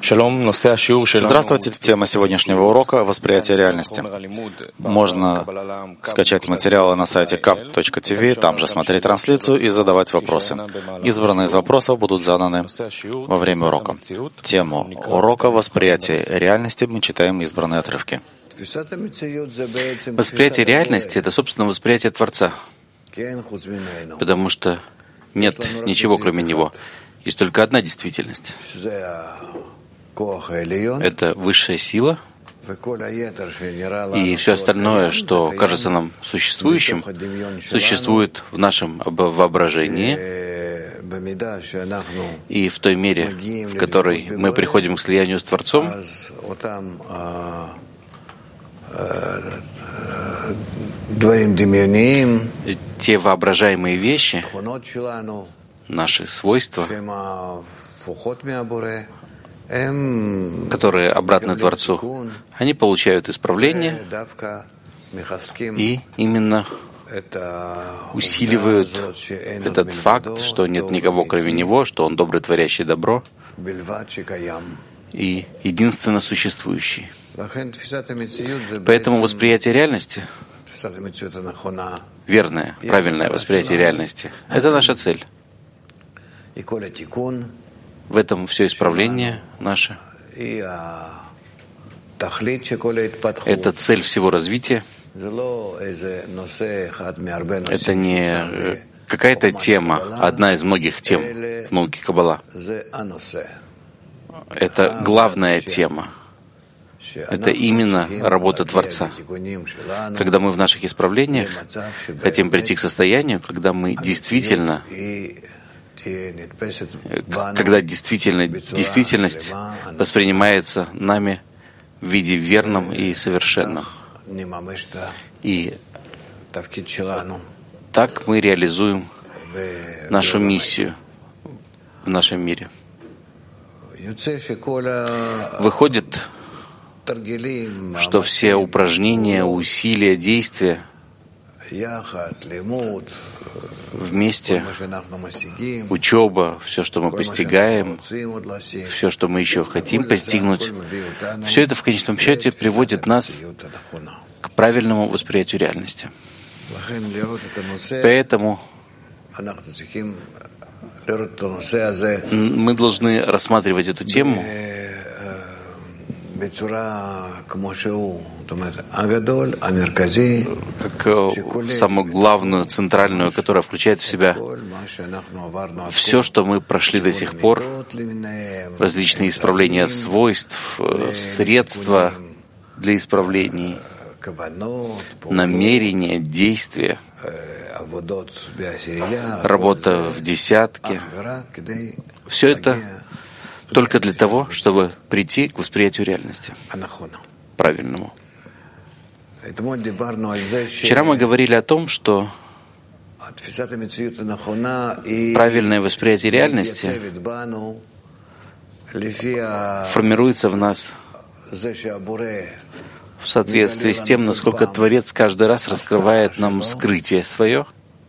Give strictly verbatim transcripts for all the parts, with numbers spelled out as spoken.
Здравствуйте. Тема сегодняшнего урока — восприятие реальности. Можно скачать материалы на сайте кап точка ти ви, там же смотреть трансляцию и задавать вопросы. Избранные из вопросов будут заданы во время урока. Тему урока «Восприятие реальности» мы читаем избранные отрывки. Восприятие реальности — это, собственно, восприятие Творца, потому что нет ничего, кроме Него. Есть только одна действительность. Это высшая сила, и все остальное, что кажется нам существующим, существует в нашем воображении, и в той мере, в которой мы приходим к слиянию с Творцом, те воображаемые вещи, наши свойства, которые обратны Творцу, они получают исправление и именно усиливают этот факт, что нет никого кроме Него, что Он добрый, творящий добро и единственно существующий. Поэтому восприятие реальности, верное, правильное восприятие реальности, это наша цель. В этом все исправление наше. Это цель всего развития. Это не какая-то тема, одна из многих тем в науке Каббала. Это главная тема. Это именно работа Творца. Когда мы в наших исправлениях хотим прийти к состоянию, когда мы действительно когда действительно, действительность воспринимается нами в виде верном и совершенном. И так мы реализуем нашу миссию в нашем мире. Выходит, что все упражнения, усилия, действия вместе, учеба, все, что мы постигаем, все, что мы еще хотим постигнуть, все это в конечном счете приводит нас к правильному восприятию реальности. Поэтому мы должны рассматривать эту тему как самую главную, центральную, которая включает в себя все, что мы прошли до сих пор, различные исправления свойств, средства для исправлений, намерения, действия, работа в десятке. Все это только для того, чтобы прийти к восприятию реальности, правильному. Вчера мы говорили о том, что правильное восприятие реальности формируется в нас в соответствии с тем, насколько Творец каждый раз раскрывает нам скрытие свое.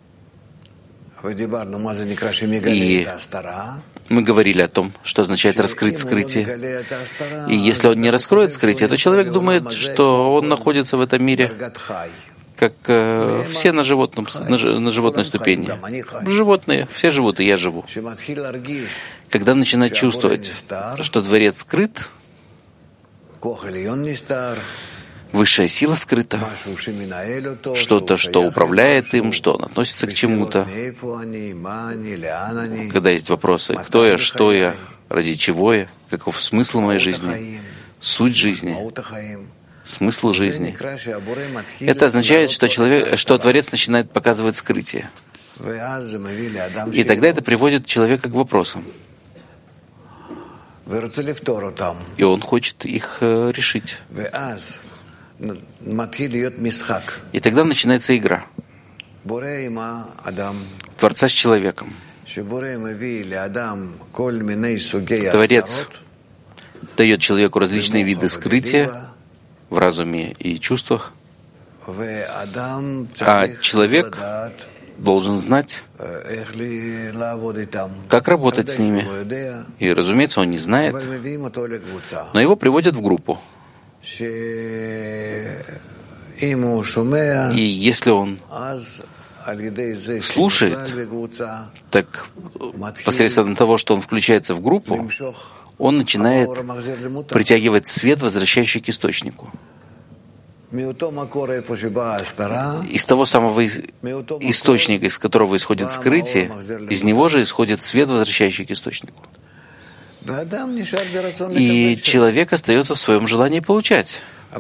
И мы говорили о том, что означает раскрыть скрытие. И если он не раскроет скрытие, то человек думает, что он находится в этом мире, как э, все на, животном, на, на животной ступени. Животные, все живут, и я живу. Когда начинает чувствовать, что Творец скрыт, высшая сила скрыта, что-то, что управляет им, что он относится к чему-то. Когда есть вопросы, кто я, что я, ради чего я, каков смысл моей жизни, суть жизни, смысл жизни. Это означает, что, человек, что Творец начинает показывать скрытие. И тогда это приводит человека к вопросам. И он хочет их решить. И тогда начинается игра Творца с человеком. Творец дает человеку различные виды скрытия в разуме и чувствах, а человек должен знать, как работать с ними. И, разумеется, он не знает, но его приводят в группу. И если он слушает, так посредством того, что он включается в группу, он начинает притягивать свет, возвращающий к источнику. Из того самого источника, из которого исходит скрытие, из него же исходит свет, возвращающий к источнику. И человек остается в своем желании получать.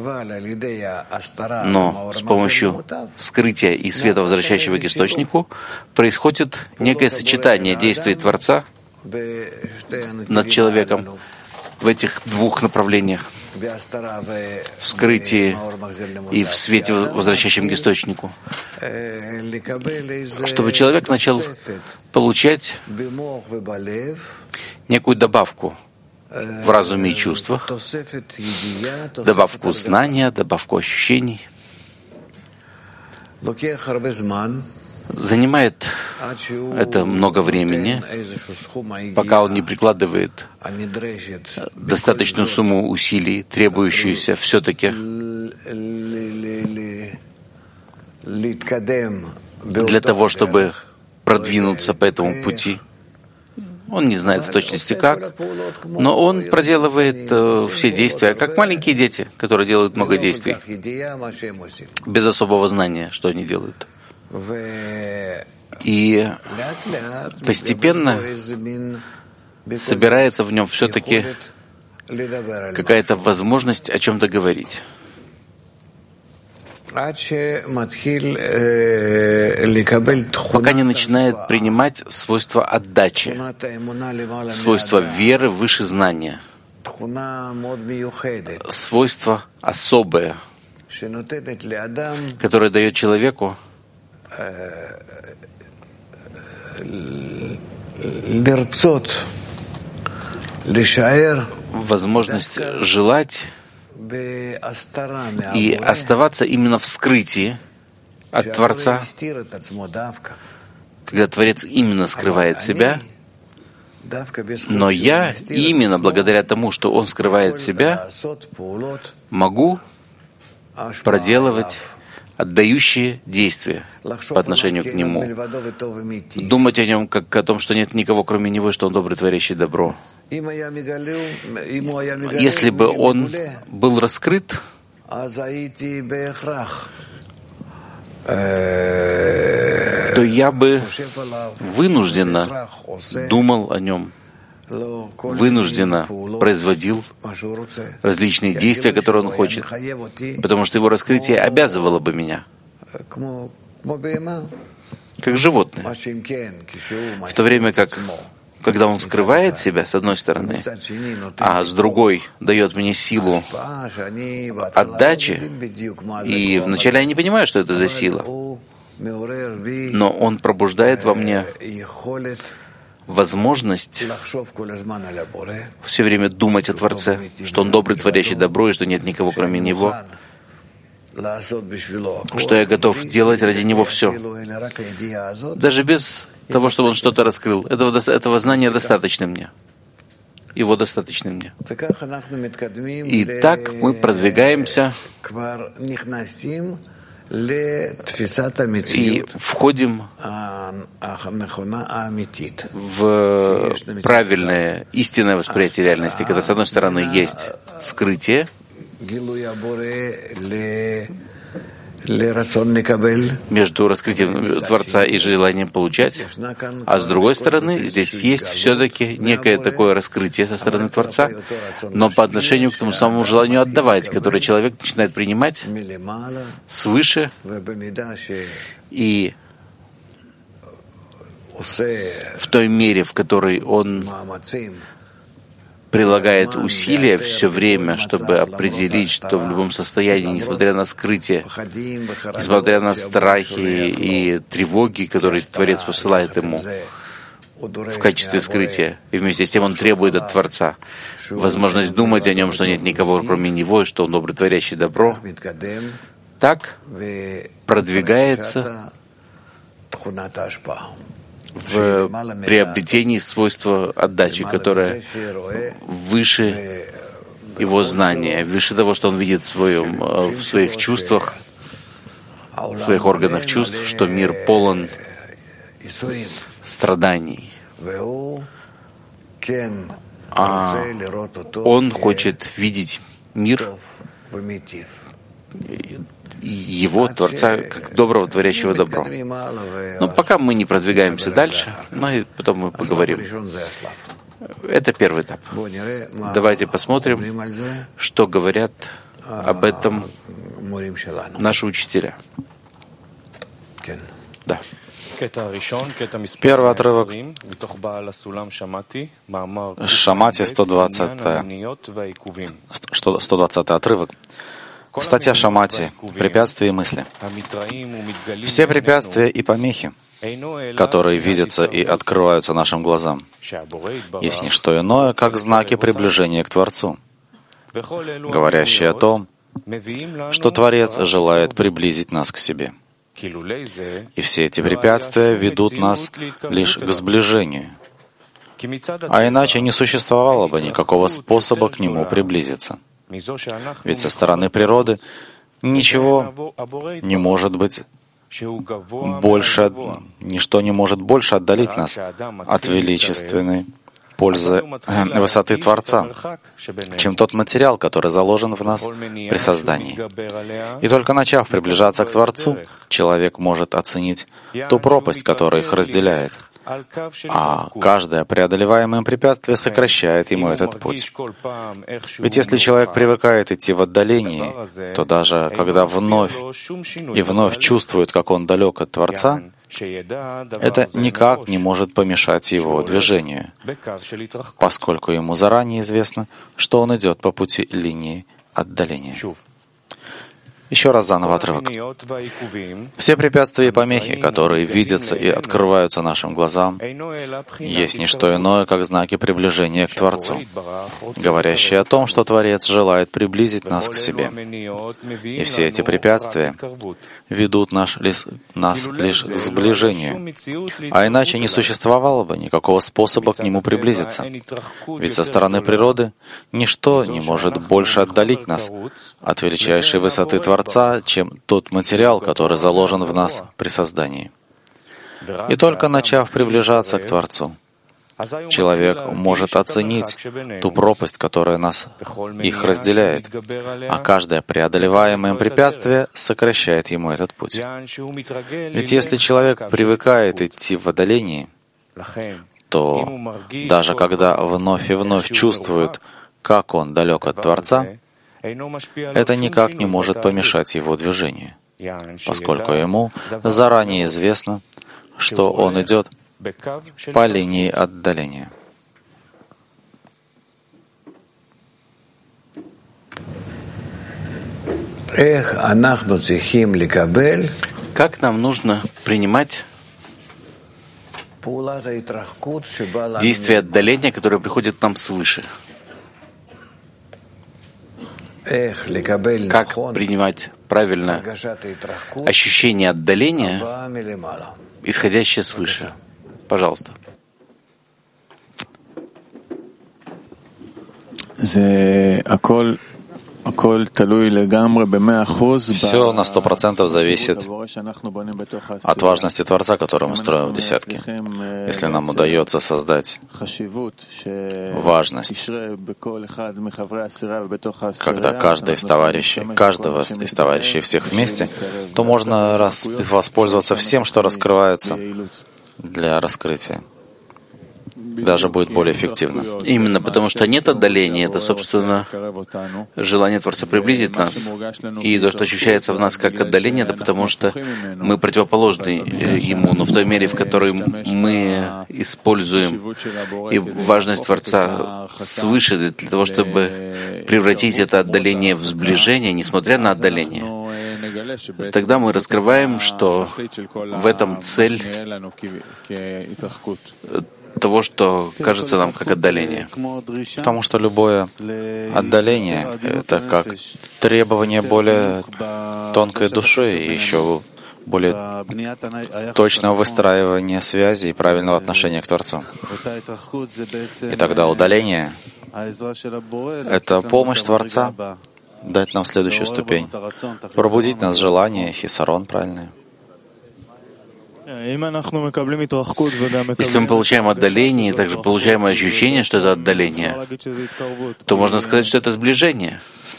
Но с помощью скрытия и света, возвращающего к источнику, происходит некое сочетание действий Творца над человеком в этих двух направлениях, в скрытии и в свете, возвращающем к источнику, чтобы человек начал получать некую добавку в разуме и чувствах, добавку знания, добавку ощущений. Занимает это много времени, пока он не прикладывает достаточную сумму усилий, требующуюся все-таки для того, чтобы продвинуться по этому пути. Он не знает в точности как, но он проделывает э, все действия, как маленькие дети, которые делают много действий, без особого знания, что они делают. И постепенно собирается в нем все-таки какая-то возможность о чем-то говорить. Пока не начинает принимать свойства отдачи, свойства веры выше знания, свойство особое, которое дает человеку возможность желать и оставаться именно в скрытии от Творца, когда Творец именно скрывает себя, но я именно благодаря тому, что Он скрывает себя, могу проделывать отдающие действия по отношению к Нему, думать о Нем как о том, что нет никого кроме Него, и что Он добрый, творящий добро. Если бы Он был раскрыт, то я бы вынужденно думал о Нем, вынужденно производил различные действия, которые Он хочет, потому что Его раскрытие обязывало бы меня, как животное. В то время как, когда Он скрывает себя, с одной стороны, а с другой дает мне силу отдачи, и вначале я не понимаю, что это за сила, но Он пробуждает во мне возможность все время думать о Творце, что Он добрый, творящий добро, и что нет никого кроме Него, что я готов делать ради Него все. Даже без того, чтобы Он что-то раскрыл. Этого, этого знания достаточно мне. Его достаточно мне. И так мы продвигаемся и входим в правильное, истинное восприятие реальности, когда, с одной стороны, есть скрытие, между раскрытием Творца и желанием получать, а с другой стороны, здесь есть все-таки некое такое раскрытие со стороны Творца, но по отношению к тому самому желанию отдавать, которое человек начинает принимать свыше, и в той мере, в которой он прилагает усилия все время, чтобы определить, что в любом состоянии, несмотря на скрытие, несмотря на страхи и тревоги, которые Творец посылает ему в качестве скрытия, и вместе с тем он требует от Творца возможность думать о нем, что нет никого кроме него, и что он добрый, творящий добро, так продвигается в приобретении свойства отдачи, которое выше его знания, выше того, что он видит в, своем, в своих чувствах, в своих органах чувств, что мир полон страданий. А он хочет видеть мир, его, Творца, как доброго, творящего добро. Но пока мы не продвигаемся дальше, но и потом мы поговорим. Это первый этап. Давайте посмотрим, что говорят об этом наши учителя. Да. Первый отрывок. Шамати, сто двадцатый отрывок. Статья Шамати. Препятствия и мысли. Все препятствия и помехи, которые видятся и открываются нашим глазам, есть не что иное, как знаки приближения к Творцу, говорящие о том, что Творец желает приблизить нас к себе. И все эти препятствия ведут нас лишь к сближению, а иначе не существовало бы никакого способа к Нему приблизиться. Ведь со стороны природы ничего не может быть больше, ничто не может больше отдалить нас от величественной пользы высоты Творца, чем тот материал, который заложен в нас при создании. И только начав приближаться к Творцу, человек может оценить ту пропасть, которая их разделяет, а каждое преодолеваемое препятствие сокращает ему этот путь. Ведь если человек привыкает идти в отдалении, то даже когда вновь и вновь чувствует, как он далек от Творца, это никак не может помешать его движению, поскольку ему заранее известно, что он идет по пути линии отдаления. Еще раз заново отрывок. Все препятствия и помехи, которые видятся и открываются нашим глазам, есть не что иное, как знаки приближения к Творцу, говорящие о том, что Творец желает приблизить нас к себе. И все эти препятствия ведут наш, лис, нас лишь к сближению, а иначе не существовало бы никакого способа к Нему приблизиться. Ведь со стороны природы ничто не может больше отдалить нас от величайшей высоты Творца, чем тот материал, который заложен в нас при создании. И только начав приближаться к Творцу, человек может оценить ту пропасть, которая нас их разделяет, а каждое преодолеваемое препятствие сокращает ему этот путь. Ведь если человек привыкает идти в отдалении, то даже когда вновь и вновь чувствует, как он далек от Творца, это никак не может помешать его движению, поскольку ему заранее известно, что он идет по линии отдаления. Как нам нужно принимать действие отдаления, которое приходит к нам свыше? Как принимать правильно ощущение отдаления, исходящее свыше? Пожалуйста. Все на сто процентов зависит от важности Творца, который мы строим в десятке. Если нам удается создать важность, когда каждый из товарищей, каждого из товарищей всех вместе, то можно раз, воспользоваться всем, что раскрывается для раскрытия. Даже будет более эффективно. Именно потому, что нет отдаления, это, собственно, желание Творца приблизить нас. И то, что ощущается в нас как отдаление, это потому, что мы противоположны Ему. Но в той мере, в которой мы используем и важность Творца свыше для того, чтобы превратить это отдаление в сближение, несмотря на отдаление, тогда мы раскрываем, что в этом цель того, что кажется нам как отдаление. Потому что любое отдаление — это как требование более тонкой души и еще более точного выстраивания связи и правильного отношения к Творцу. И тогда удаление — это помощь Творца дать нам следующую ступень, пробудить нас желание, хисарон правильное. Если мы получаем отдаление и также получаем ощущение, что это отдаление, то можно сказать, что это сближение.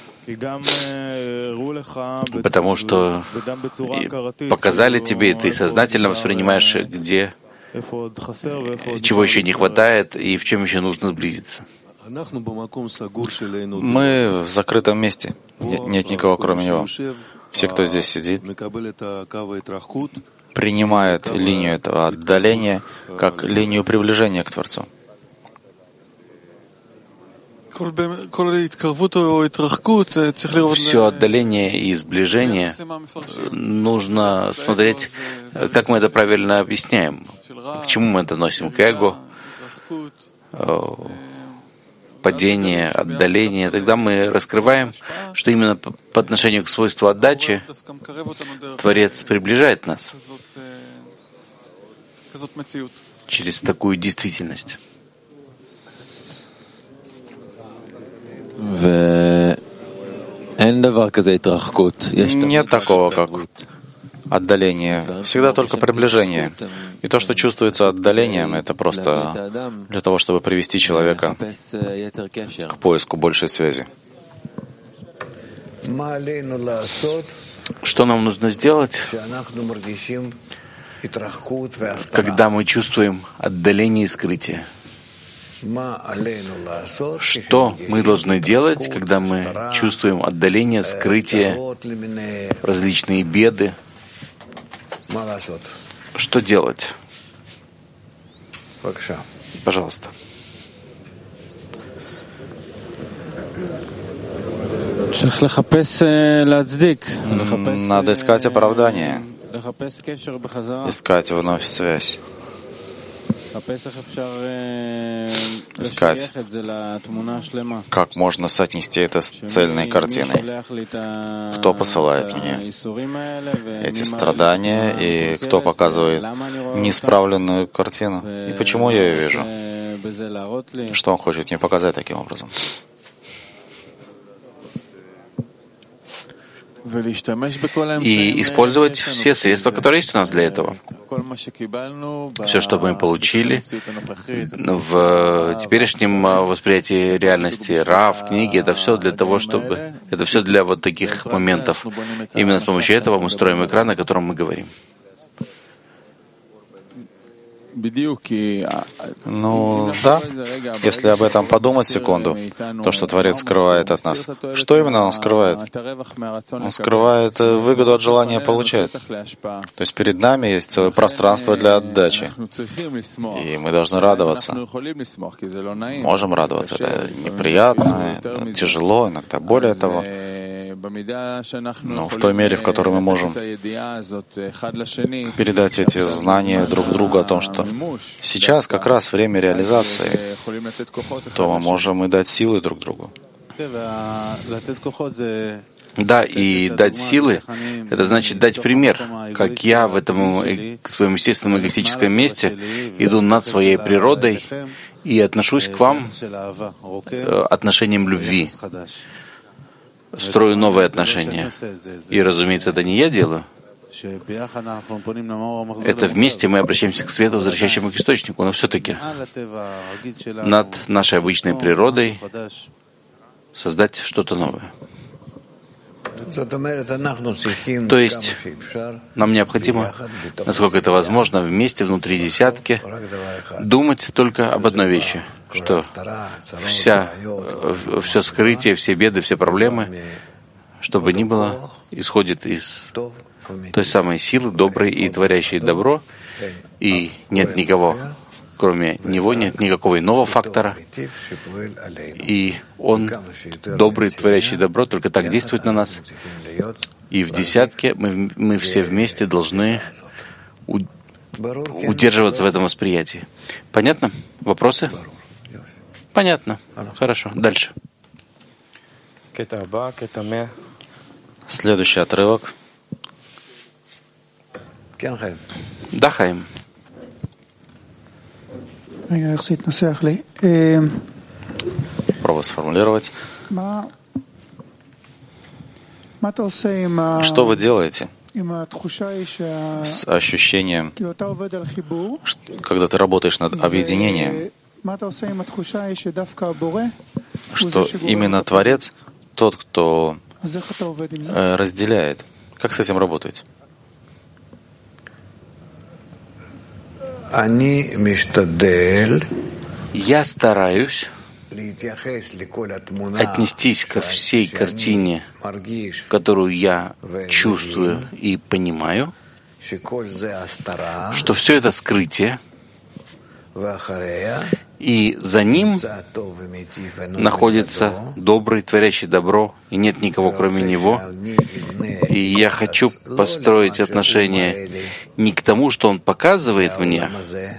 Потому что показали тебе, и ты сознательно воспринимаешь, где, чего еще не хватает и в чем еще нужно сблизиться. Мы в закрытом месте. Нет, нет никого, кроме него. Все, кто здесь сидит, принимают линию этого отдаления как линию приближения к Творцу. Все отдаление и сближение нужно смотреть, как мы это правильно объясняем, к чему мы это носим, к эго, падение, отдаление. Тогда мы раскрываем, что именно по отношению к свойству отдачи Творец приближает нас через такую действительность. Нет такого, как отдаление. Всегда только приближение. И то, что чувствуется отдалением, это просто для того, чтобы привести человека к поиску большей связи. Что нам нужно сделать, когда мы чувствуем отдаление и скрытие? Что мы должны делать, когда мы чувствуем отдаление, скрытие, различные беды? Что делать? Пожалуйста. Надо искать оправдание, искать вновь связь, искать, как можно соотнести это с цельной картиной. Кто посылает мне эти страдания и кто показывает неисправленную картину? И почему я ее вижу? Что он хочет мне показать таким образом? И использовать все средства, которые есть у нас для этого. Все, что мы получили в теперешнем восприятии реальности, Рав, книги, это все для того, чтобы... Это все для вот таких моментов. Именно с помощью этого мы строим экран, о котором мы говорим. Ну да, если об этом подумать секунду, то, что Творец скрывает от нас. Что именно Он скрывает? Он скрывает выгоду от желания получать. То есть перед нами есть целое пространство для отдачи. И мы должны радоваться. Можем радоваться. Это неприятно, это тяжело, иногда более того. Но в той мере, в которой мы можем передать эти знания друг другу о том, что сейчас как раз время реализации, то мы можем и дать силы друг другу. Да, и дать силы — это значит дать пример, как я в этом своем естественном эгоистическом месте иду над своей природой и отношусь к вам отношением любви. Строю новые отношения. И, разумеется, это не я делаю. Это вместе мы обращаемся к свету, возвращающему к источнику, но все-таки над нашей обычной природой создать что-то новое. То есть нам необходимо, насколько это возможно, вместе внутри десятки думать только об одной вещи, что вся, все скрытие, все беды, все проблемы, что бы ни было, исходит из той самой силы, доброй и творящей добро, и нет никого, кроме него, нет никакого иного фактора, и он, добрый, творящий добро, только так действует на нас. И в десятке мы, мы все вместе должны у, удерживаться в этом восприятии. Понятно? Вопросы? Понятно. Хорошо. Дальше. Следующий отрывок. Да, Хаим. Пробую сформулировать. Что вы делаете с ощущением, когда ты работаешь над объединением, что именно Творец тот, кто э, разделяет? Как с этим работать? Я стараюсь отнестись ко всей картине, которую я чувствую и понимаю, что все это скрытие, и за ним находится добрый, творящий добро, и нет никого, кроме него. И я хочу построить отношения не к тому, что он показывает мне,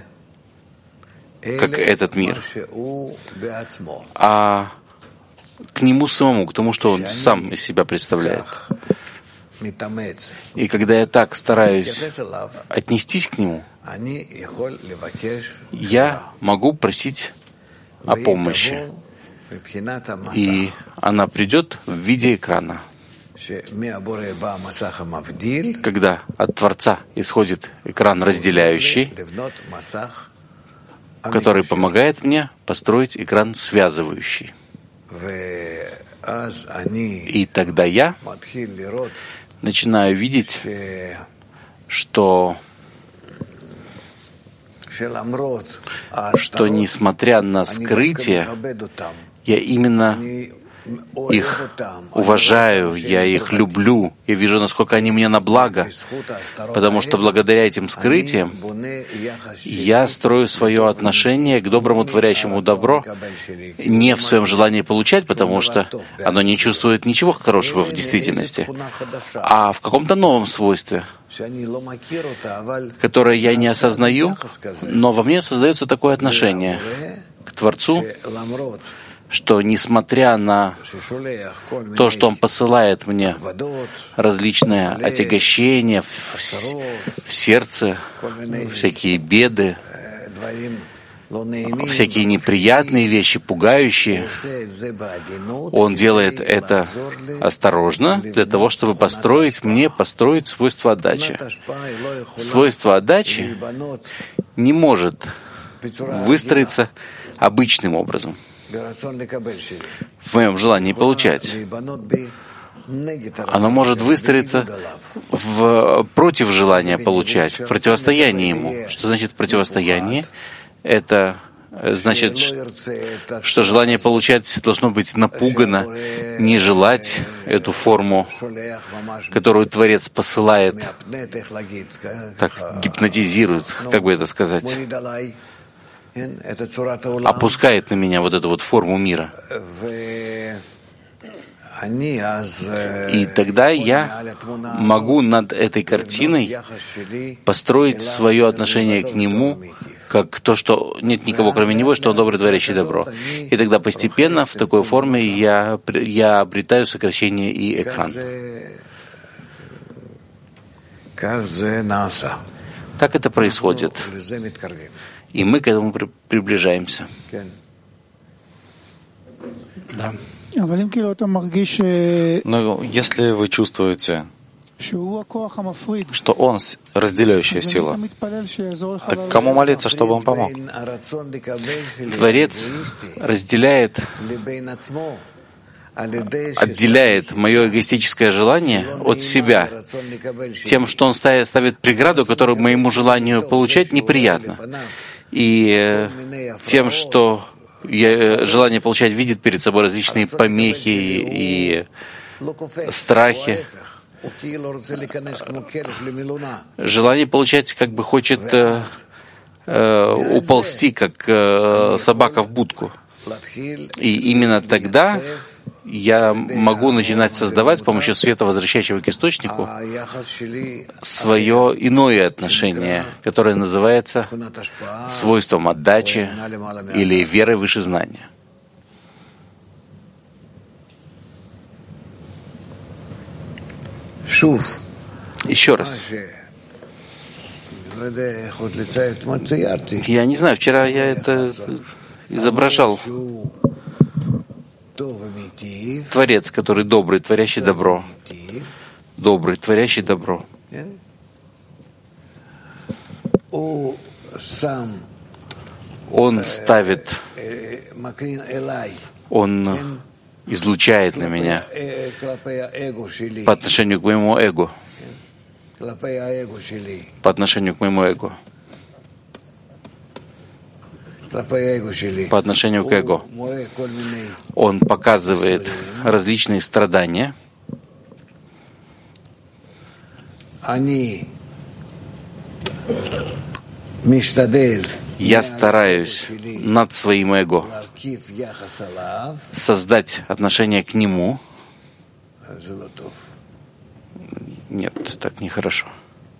как этот мир, а к нему самому, к тому, что он сам из себя представляет. И когда я так стараюсь отнестись к нему, я могу просить о помощи, и она придет в виде экрана. Когда от Творца исходит экран разделяющий, который помогает мне построить экран связывающий. И тогда я начинаю видеть, что, что несмотря на скрытие, я именно их уважаю, я их люблю, я вижу, насколько они мне на благо, потому что благодаря этим скрытиям я строю свое отношение к доброму творящему добро не в своем желании получать, потому что оно не чувствует ничего хорошего в действительности, а в каком-то новом свойстве, которое я не осознаю, но во мне создается такое отношение к Творцу, что, несмотря на то, что Он посылает мне различные отягощения в, в сердце, всякие беды, всякие неприятные вещи, пугающие, Он делает это осторожно для того, чтобы построить мне, построить свойство отдачи. Свойство отдачи не может выстроиться обычным образом, в моем желании получать. Оно может выстроиться в, против желания получать, в противостоянии ему. Что значит противостояние? Это значит, что желание получать должно быть напугано, не желать эту форму, которую Творец посылает, так гипнотизирует, как бы это сказать, опускает на меня вот эту вот форму мира. И тогда я могу над этой картиной построить свое отношение к нему, как то, что нет никого кроме него, что он добрый, творящий добро. И тогда постепенно в такой форме я, я обретаю сокращение и экран. Так это происходит. И мы к этому при- приближаемся. Да. Но если вы чувствуете, что Он разделяющая сила, так кому молиться, чтобы Он помог? Творец разделяет, отделяет мое эгоистическое желание от себя тем, что Он ставит преграду, которую моему желанию получать неприятно. И тем, что я, желание получать видит перед собой различные помехи и страхи. Желание получать как бы хочет э, э, уползти, как э, собака в будку. И именно тогда я могу начинать создавать с помощью света, возвращающего к источнику, свое иное отношение, которое называется свойством отдачи или верой выше знания. Еще раз. Я не знаю, вчера я это изображал. Творец, который добрый, творящий добро. Добрый, творящий добро. Он ставит, он излучает на меня по отношению к моему эго. По отношению к моему эго. По отношению к эго. Он показывает различные страдания. Я стараюсь над своим эго создать отношение к нему. Нет, так нехорошо.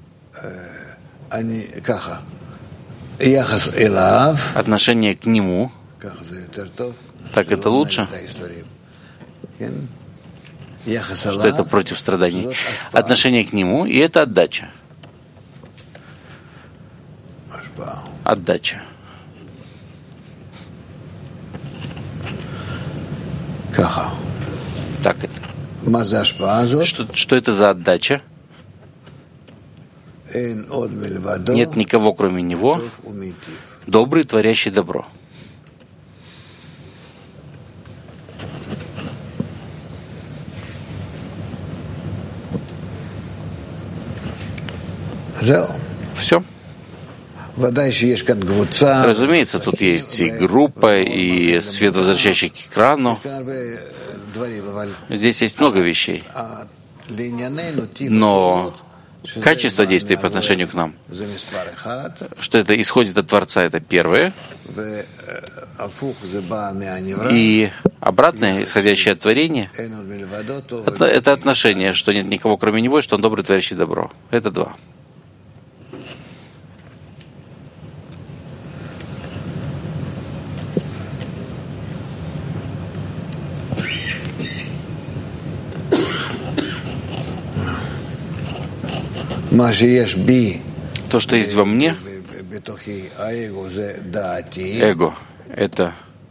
Отношение к нему. Так это лучше? Что это против страданий? Отношение к нему, и это отдача. Отдача. Так это. Что, что это за отдача? Нет никого, кроме него, добрый, творящий добро. Все. Разумеется, тут есть и группа, и свет, возвращающий к экрану. Здесь есть много вещей. Но качество действия по отношению к нам, что это исходит от Творца, это первое. И обратное, исходящее от творения, это отношение, что нет никого кроме него, и что он добрый, творящий добро. Это два. То, что есть во мне, эго, это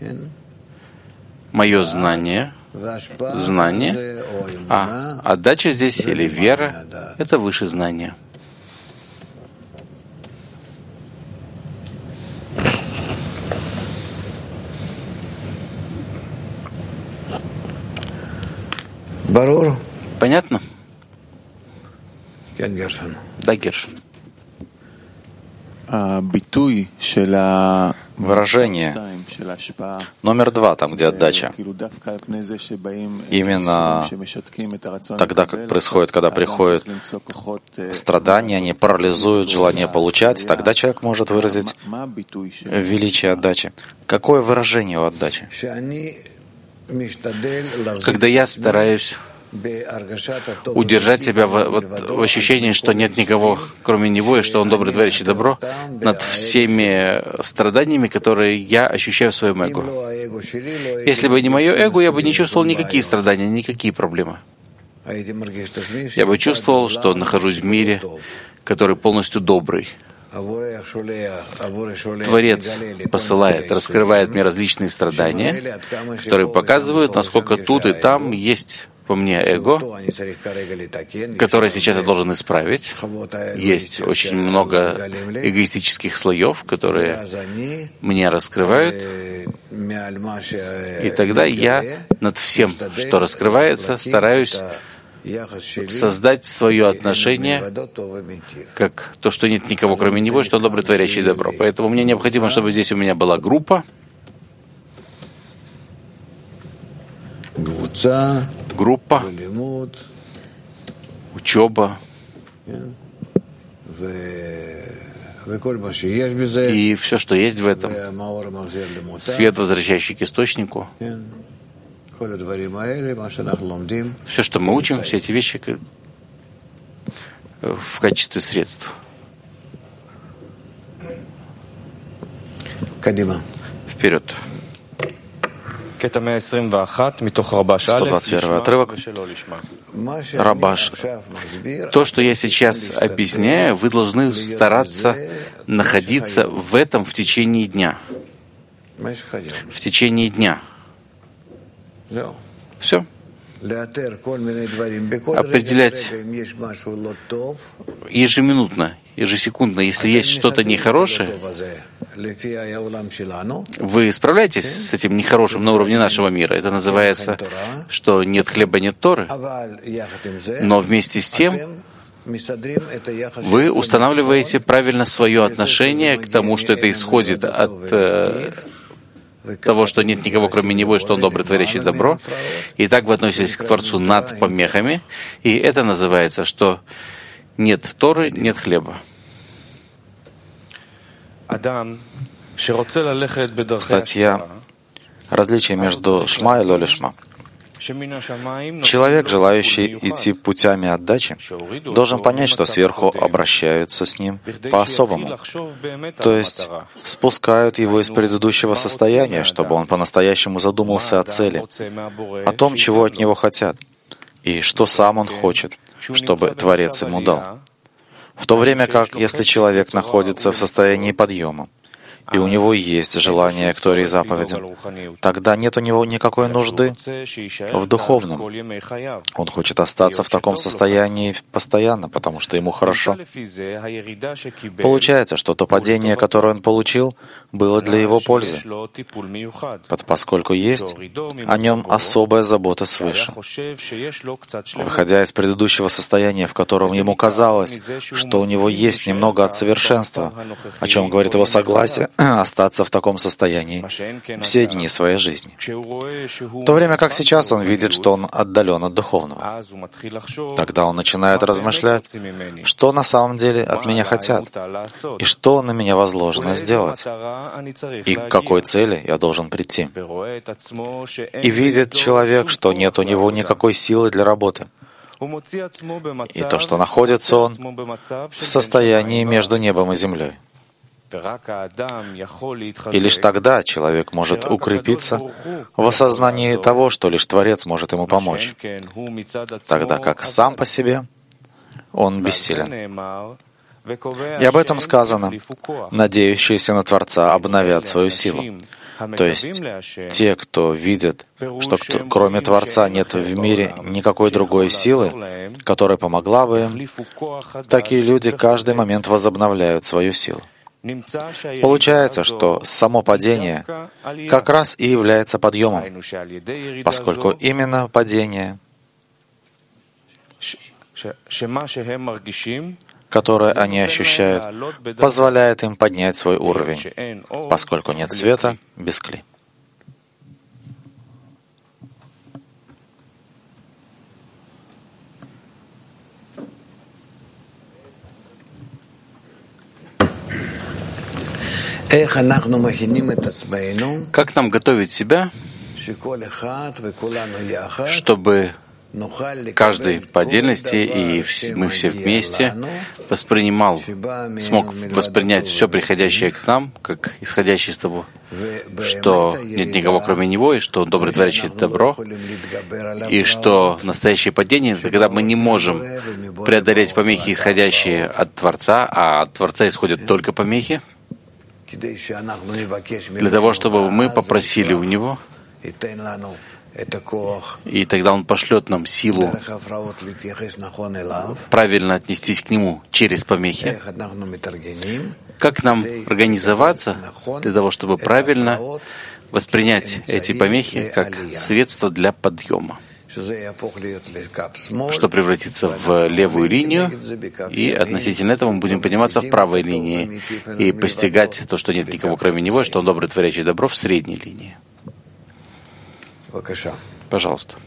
мое знание, знание, а отдача здесь или вера, это выше знания. Понятно? Да, Гершин. Выражение номер два, там, где отдача. Именно тогда, как происходит, когда приходят страдания, они парализуют желание получать, тогда человек может выразить величие отдачи. Какое выражение у отдачи? Когда я стараюсь удержать себя в, вот, в ощущении, что нет никого, кроме него, и что он добрый, творящий добро, над всеми страданиями, которые я ощущаю в своем эго. Если бы не мое эго, я бы не чувствовал никакие страдания, никакие проблемы. Я бы чувствовал, что нахожусь в мире, который полностью добрый. Творец посылает, раскрывает мне различные страдания, которые показывают, насколько тут и там есть во мне эго, которое сейчас я должен исправить. Есть очень много эгоистических слоев, которые мне раскрывают. И тогда я над всем, что раскрывается, стараюсь создать свое отношение, как то, что нет никого, кроме него, и что он добрый, творящий добро. Поэтому мне необходимо, чтобы здесь у меня была группа, группа, учеба и все, что есть в этом, свет, возвращающий к источнику, все, что мы учим, все эти вещи в качестве средств. Вперед. сто двадцать первый отрывок. Рабаш. То, что я сейчас объясняю, вы должны стараться находиться в этом в течение дня. В течение дня. Все. Определять ежеминутно, ежесекундно, если есть что-то нехорошее, вы справляетесь с этим нехорошим на уровне нашего мира. Это называется, что нет хлеба, нет Торы. Но вместе с тем вы устанавливаете правильно свое отношение к тому, что это исходит от э, того, что нет никого, кроме Него, и что Он добрый, творящий добро. И так вы относитесь к Творцу над помехами. И это называется, что нет Торы, нет хлеба. Статья «Различие между шма и лолишма». Человек, желающий идти путями отдачи, должен понять, что сверху обращаются с ним по-особому. То есть спускают его из предыдущего состояния, чтобы он по-настоящему задумался о цели, о том, чего от него хотят, и что сам он хочет, чтобы Творец ему дал. В то время как, если человек находится в состоянии подъема, и у него есть желание к Торе и заповедям, тогда нет у него никакой нужды в духовном. Он хочет остаться в таком состоянии постоянно, потому что ему хорошо. Получается, что то падение, которое он получил, было для его пользы, поскольку есть о нем особая забота свыше. Выходя из предыдущего состояния, в котором ему казалось, что у него есть немного от совершенства, о чем говорит его согласие, остаться в таком состоянии все дни своей жизни. В то время как сейчас он видит, что он отдален от духовного. Тогда он начинает размышлять, что на самом деле от меня хотят, и что на меня возложено сделать, и к какой цели я должен прийти. И видит человек, что нет у него никакой силы для работы. И то, что находится он в состоянии между небом и землей. И лишь тогда человек может укрепиться в осознании того, что лишь Творец может ему помочь, тогда как сам по себе он бессилен. И об этом сказано: надеющиеся на Творца обновят свою силу. То есть те, кто видит, что кто, кроме Творца нет в мире никакой другой силы, которая помогла бы им, такие люди каждый момент возобновляют свою силу. Получается, что само падение как раз и является подъемом, поскольку именно падение, которое они ощущают, позволяет им поднять свой уровень, поскольку нет света без кли. Как нам готовить себя, чтобы каждый по отдельности и мы все вместе воспринимал, смог воспринять все приходящее к нам, как исходящее из того, что нет никого кроме Него, и что Он добрый, творящий добро, и что настоящее падение — это когда мы не можем преодолеть помехи, исходящие от Творца, а от Творца исходят только помехи, для того, чтобы мы попросили у Него, и тогда Он пошлет нам силу правильно отнестись к Нему через помехи. Как нам организоваться для того, чтобы правильно воспринять эти помехи как средство для подъема, что превратится в левую линию, и относительно этого мы будем подниматься в правой линии и постигать то, что нет никого кроме Него, и что Он добрый, творящий добро, в средней линии. Пожалуйста.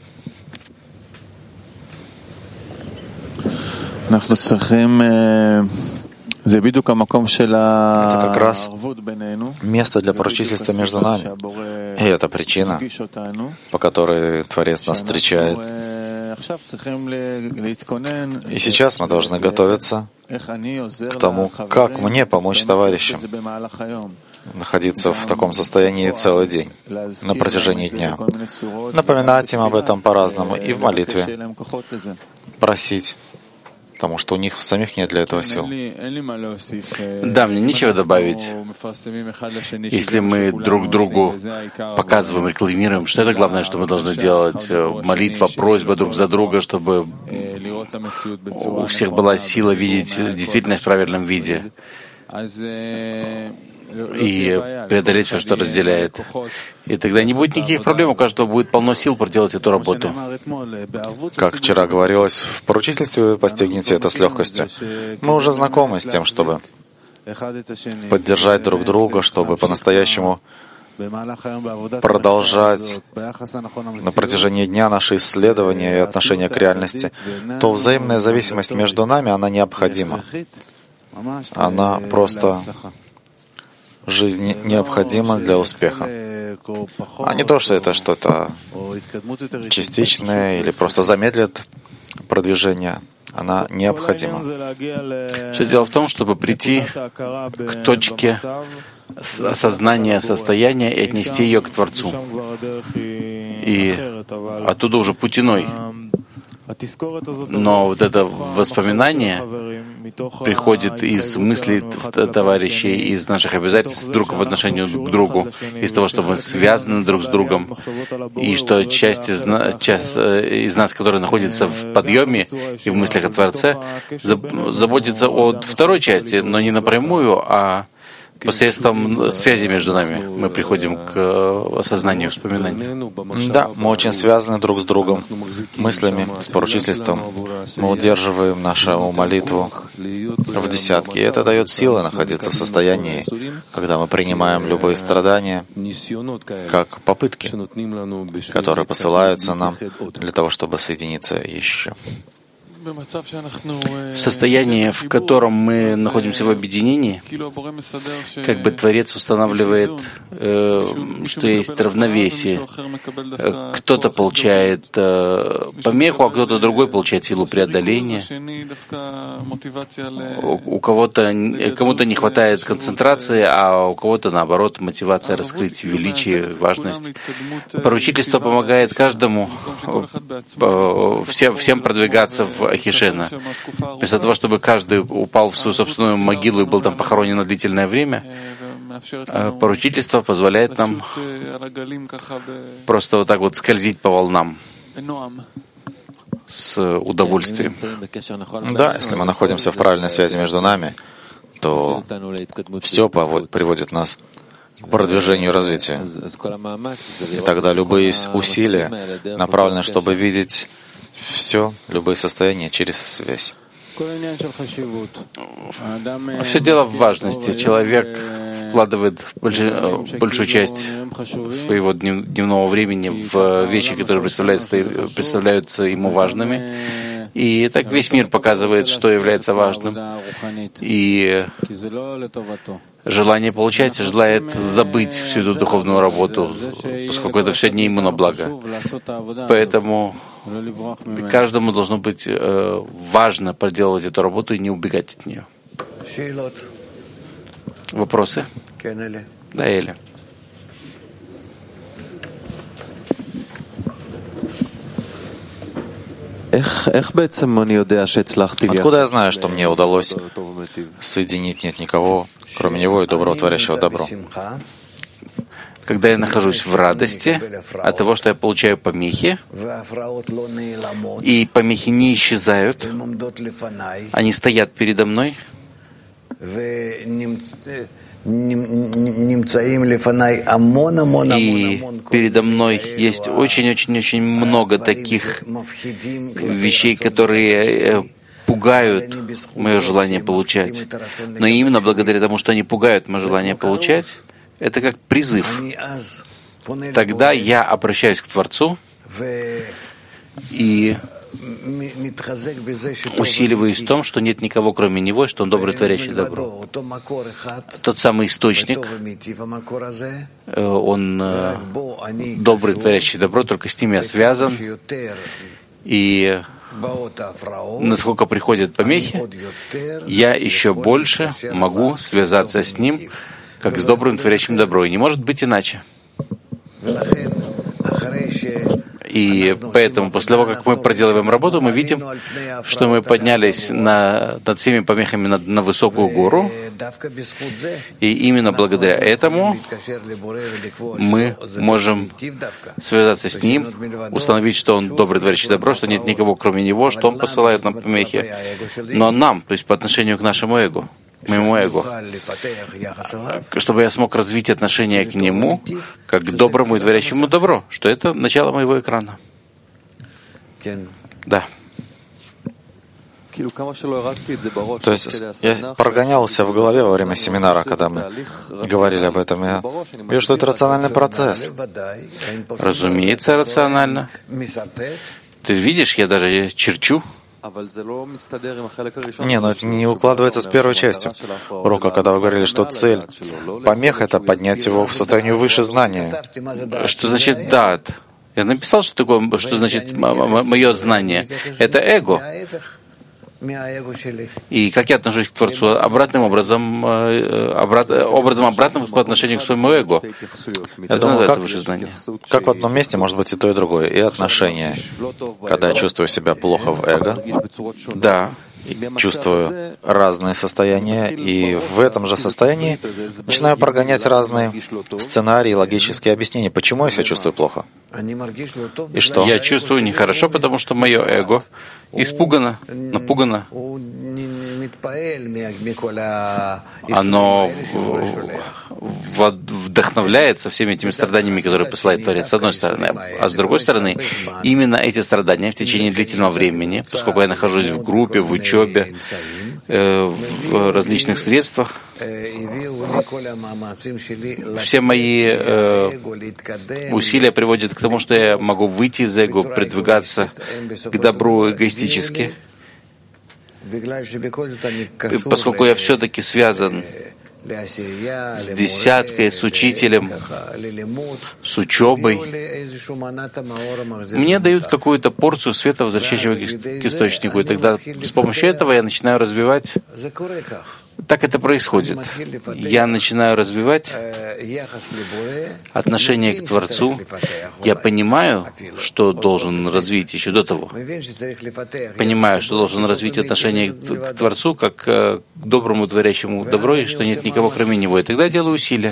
Это как раз место для поручительства между нами. И это причина, по которой Творец нас встречает. И сейчас мы должны готовиться к тому, как мне помочь товарищам находиться в таком состоянии целый день, на протяжении дня. Напоминать им об этом по-разному и в молитве, просить, потому что у них самих нет для этого сил. Да, мне нечего добавить. Если мы друг другу показываем, рекламируем, что это главное, что мы должны делать, молитва, просьба друг за друга, чтобы у всех была сила видеть действительность в правильном виде и преодолеть все, что разделяет. И тогда не будет никаких проблем, у каждого будет полно сил проделать эту работу. Как вчера говорилось, в поручительстве вы постигнете это с легкостью. Мы уже знакомы с тем, чтобы поддержать друг друга, чтобы по-настоящему продолжать на протяжении дня наши исследования и отношения к реальности, то взаимная зависимость между нами, она необходима. Она просто жизнь необходима для успеха. А не то, что это что-то частичное или просто замедлит продвижение. Она необходима. Все дело в том, чтобы прийти к точке осознания состояния и отнести ее к Творцу. И оттуда уже путь иной. Но вот это воспоминание приходит из мыслей товарищей, из наших обязательств друг по отношению к другу, из того, что мы связаны друг с другом, и что часть из, часть из нас, которая находится в подъеме и в мыслях о Творце, заботится о второй части, но не напрямую, а посредством связи между нами мы приходим к осознанию воспоминаний. Да, мы очень связаны друг с другом, мыслями, с поручительством. Мы удерживаем нашу молитву в десятке, и это дает силы находиться в состоянии, когда мы принимаем любые страдания, как попытки, которые посылаются нам для того, чтобы соединиться еще. В состоянии, в котором мы находимся в объединении, как бы Творец устанавливает, э, что есть равновесие. Кто-то получает э, помеху, а кто-то другой получает силу преодоления. У, у кого-то, кому-то не хватает концентрации, а у кого-то, наоборот, мотивация раскрыть величие, важность. Поручительство помогает каждому э, всем, всем продвигаться в Ахишена. Вместо того, чтобы каждый упал в свою собственную могилу и был там похоронен на длительное время, поручительство позволяет нам просто вот так вот скользить по волнам с удовольствием. Да, если мы находимся в правильной связи между нами, то все приводит нас к продвижению и развитию. И тогда любые усилия направлены, чтобы видеть все, любые состояния через связь. Все дело в важности. Человек вкладывает большую часть своего дневного времени в вещи, которые представляются, представляются ему важными. И так весь мир показывает, что является важным. И желание получать желает забыть всю эту духовную работу, поскольку это все не ему на благо. Поэтому каждому должно быть э, важно проделывать эту работу и не убегать от нее. Вопросы? Да, Эля. Откуда я знаю, что мне удалось соединить нет никого, кроме Него и доброго творящего добро? Когда я нахожусь в радости от того, что я получаю помехи, и помехи не исчезают, они стоят передо мной, и передо мной есть очень-очень-очень много таких вещей, которые пугают мое желание получать. Но именно благодаря тому, что они пугают мое желание получать, это как призыв. Тогда я обращаюсь к Творцу и усиливаюсь в том, что нет никого, кроме Него, и что Он добрый, творящий добро. Тот самый источник, Он добрый, творящий добро, только с ним я связан. И насколько приходят помехи, я еще больше могу связаться с Ним, как с добрым, творящим добро. И не может быть иначе. И поэтому, после того, как мы проделываем работу, мы видим, что мы поднялись на, над всеми помехами на, на высокую гору, и именно благодаря этому мы можем связаться с Ним, установить, что Он добрый, творящий добро, что нет никого, кроме Него, что Он посылает нам помехи. Но нам, то есть по отношению к нашему эго, моему эго, чтобы я смог развить отношение к Нему, как к доброму и творящему добро, что это начало моего экрана. Да. То есть я прогонялся в голове во время семинара, когда мы говорили об этом. Я вижу, что это рациональный процесс. Разумеется, рационально. Ты видишь, я даже черчу. Не, но это не укладывается с первой частью урока, когда вы говорили, что цель помех — это поднять его в состояние выше знания. Что значит «дат»? Я написал, что такое, что значит мое знание. Это эго. И как я отношусь к Творцу? Обратным образом, обрат, образом обратным по отношению к своему эго. Это думаю, называется как, выше знание. Как в одном месте может быть и то, и другое. И отношения. Когда я чувствую себя плохо в эго, да. чувствую разные состояния, и в этом же состоянии начинаю прогонять разные сценарии, логические объяснения, почему я себя чувствую плохо. И что? Я чувствую нехорошо, потому что мое эго испугано, напугано. Оно вдохновляется всеми этими страданиями, которые посылает Творец, с одной стороны. А с другой стороны, именно эти страдания в течение длительного времени, поскольку я нахожусь в группе, в учебе, в различных средствах, все мои э, усилия приводят к тому, что я могу выйти из эго, продвигаться к добру эгоистически, поскольку я все-таки связан с десяткой, с учителем, с учебой. Мне дают какую-то порцию света, возвращающего к источнику, и тогда с помощью этого я начинаю развивать. Так это происходит. Я начинаю развивать отношение к Творцу. Я понимаю, что должен развить еще до того. Понимаю, что должен развить отношение к Творцу как к доброму, творящему добро, и что нет никого кроме Него. И тогда делаю усилия.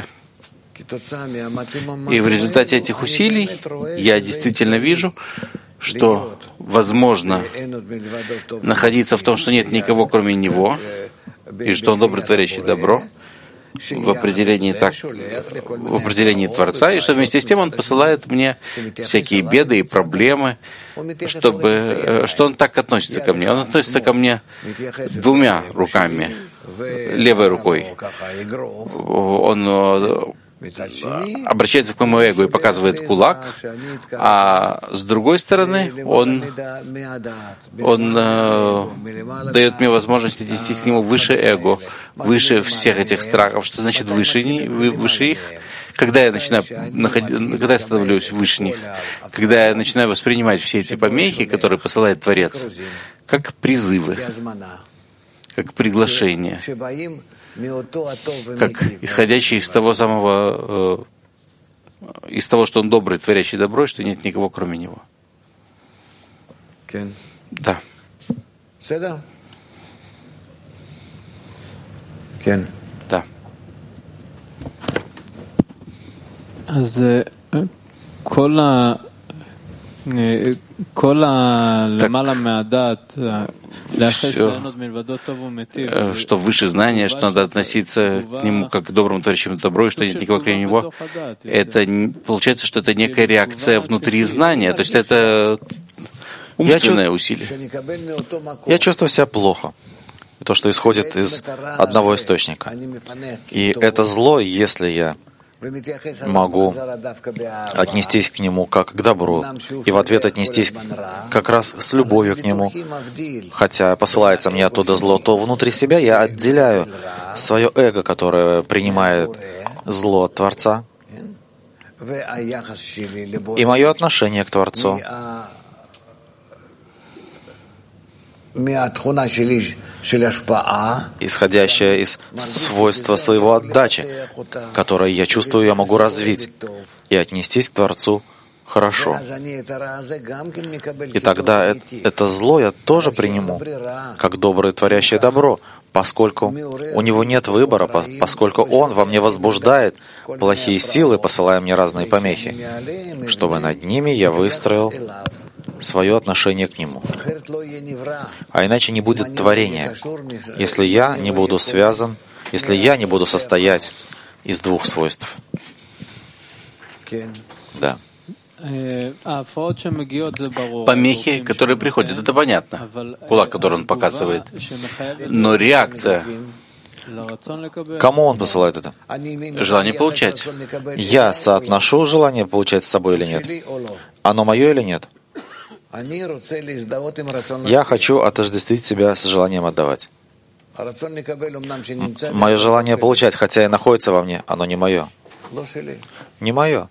И в результате этих усилий я действительно вижу, что возможно находиться в том, что нет никого кроме Него, и что Он добрый, творящий добро, в определении, так, в определении Творца, и что вместе с тем Он посылает мне всякие беды и проблемы, чтобы, что Он так относится ко мне. Он относится ко мне двумя руками, левой рукой. Он обращается к моему эго и показывает кулак, а с другой стороны он, он э, дает мне возможность отнестись к нему выше эго, выше всех этих страхов. Что значит выше, выше их? Когда я начинаю находить, когда я становлюсь выше них, когда я начинаю воспринимать все эти помехи, которые посылает Творец, как призывы, как приглашение, как исходящий из того самого, э, из того, что Он добрый, творящий добро, и что нет никого, кроме Него. Да. Да. Все, что выше знания, что надо относиться к нему как к доброму, творящему добро, и что нет никого кроме него, это получается, что это некая реакция внутри знания, то есть это умственное усилие. Я чувствую себя плохо. То, что исходит из одного источника. И это зло, если я могу отнестись к нему как к добру, и в ответ отнестись как раз с любовью к нему. Хотя посылается мне оттуда зло, то внутри себя я отделяю свое эго, которое принимает зло от Творца, и мое отношение к Творцу исходящее из свойства своего отдачи, которое я чувствую, я могу развить и отнестись к Творцу хорошо. И тогда это зло я тоже приниму, как доброе творящее добро, поскольку у него нет выбора, поскольку он во мне возбуждает плохие силы, посылая мне разные помехи, чтобы над ними я выстроил свое отношение к нему. А иначе не будет творения, если я не буду связан, если я не буду состоять из двух свойств. Да. Помехи, которые приходят, это понятно. Кулак, который он показывает. Но реакция. Кому он посылает это? Желание получать. Я соотношу желание получать с собой или нет? Оно мое или нет? Я хочу отождествить себя с желанием отдавать. Мое желание получать, хотя и находится во мне, оно не мое. Не мое.